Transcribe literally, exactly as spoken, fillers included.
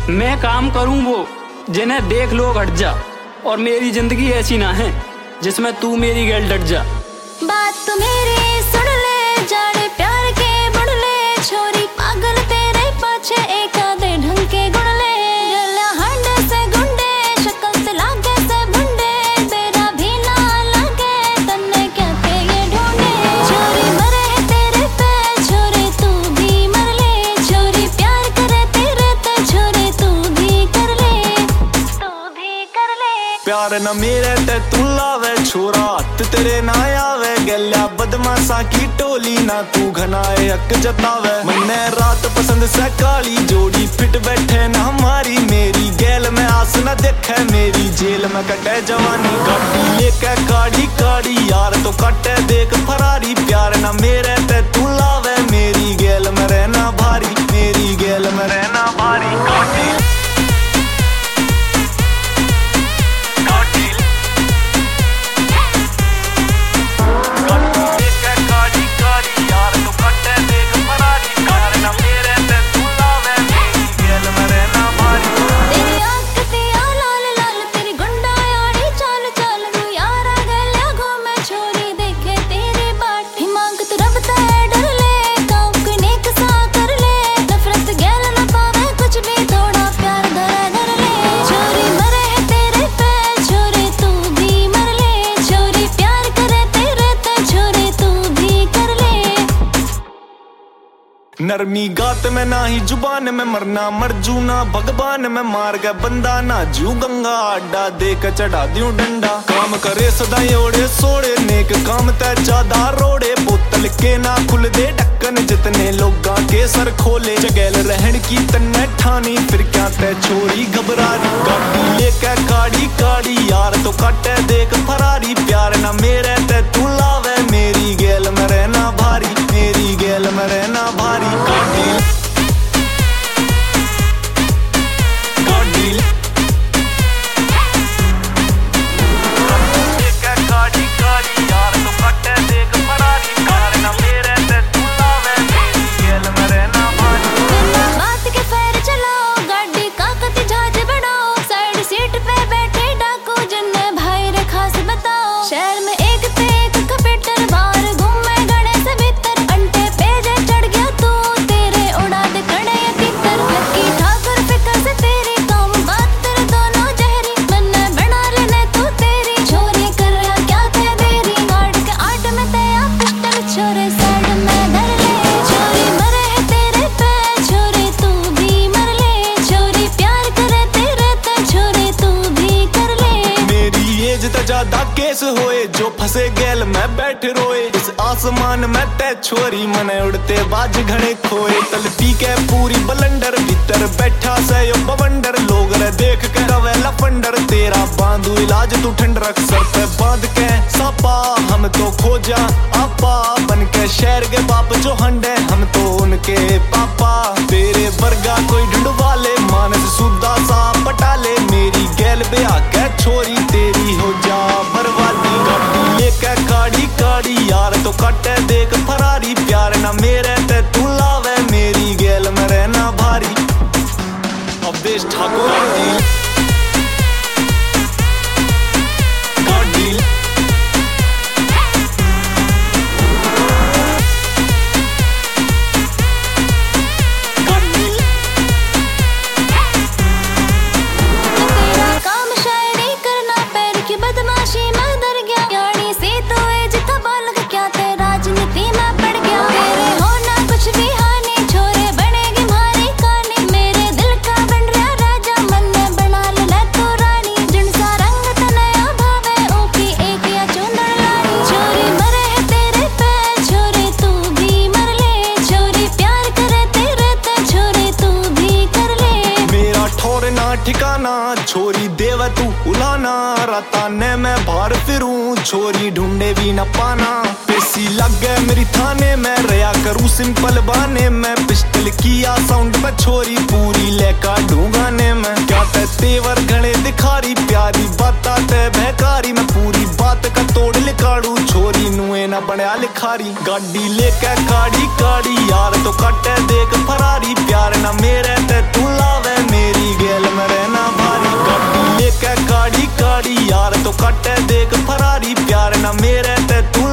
मैं काम करूं वो जिन्हें देख लोग हट जा, और मेरी जिंदगी ऐसी ना है जिसमें तू मेरी गैल डट जा। बात तू मेरी सुन ले, जाने प्यार के बुन ले, छोरी पागल तेरे पाछे एक आधे ढंग के गुण ले। गला हंडे से गुंडे, शक्ल से लागे से बुंडे, तेरा भी ना लागे तन्ने क्या थे ये ढूंढे। छोरी मरे है तेरे पे, छोरी तू भी मर ले, छोरी प्यार करे तेरे ते, छोरी तू भी कर ले, तू भी कर ले। प्यार न मेरे ते तू लावे, छोरा हथ तेरे ना आवे, गल्या बदमाशा की टोली ना तू घनाए हक जतावे। मन्ने रात पसंद से काली जोड़ी फिट बैठे ना हमारी, मेरी गैल में आस न देखे, मेरी जेल में कटे जवानी। गाड़ी लेके काड़ी काड़ी यार तो कटे देख फरारी, प्यार न मेरे ते तू लावे, मेरी गैल में रहना भारी, मेरी गैल में रहना भारी। गाड़ी नरमी गात में ना ही जुबान में, मरना मर जू ना भगवान में, मार के बंदा ना जू गंगा अड्डा दे के चढ़ा दियो डंडा। काम करे सदा ओड़े सोड़े, नेक काम ते ज्यादा रोड़े, बोतल के ना खुल दे ढक्कन जितने लोगा के सर खोले। जगैल रहन की तन्ने ठानी, फिर क्या ते छोरी घबरारी। गाड़ी लेके काड़ी काड़ी यार तो काटे देख फरारी, प्यार ना मेरे ते तू लावे, मेरी गैल में रहना भारी, मेरी गैल में रहना भारी। ज्यादा केस होए जो फंसे गैल में बैठ रोए, इस आसमान में ते छोरी मने उड़ते बाज घने खोए। तलपी के पूरी बलंडर भीतर बैठा से यो बवंडर, लोग रे देख के रवे लफंडर, तेरा बांधू इलाज तू ठंड रख सर पे बांध के सापा। हम तो खोजा आपा बन के शहर के बाप जो हंडे, हम तो उनके पापा। तेरे वर्गा कोई ढूंढवा ले, मानस सुदा सा पटा ले, मेरी गैल पे आके छोरी तेरी हो जा बर्बादी। गाड़ी लेके काड़ी काड़ी यार तो कटे देख फरारी, प्यार ना मेरे ते तू लावे, मेरी गैल में रहना भारी। अवधेश ठाकुर ठिकाना, छोरी देव तू उलाना, राताने में बाहर फिरूं, छोरी ढूंढे भी न पाना। पेशी लग गए मेरी थाने में, रया करूं सिंपल बाने में, पिस्टल किया साउंड में छोरी पूरी लेकर ढूंढाने में। क्या ते तेवर घने दिखारी, प्यारी बात ते बहकारी, मैं पूरी बात का तोड़ लिखाड़ू, छोरी नुए न बनया लिखारी। गाड़ी लेके काड़ी काड़ी यार तो कटे देख फरारी, प्यार न मेरे ते तू लावे, मेरी एक फरारी प्यार ना मेरे ते तू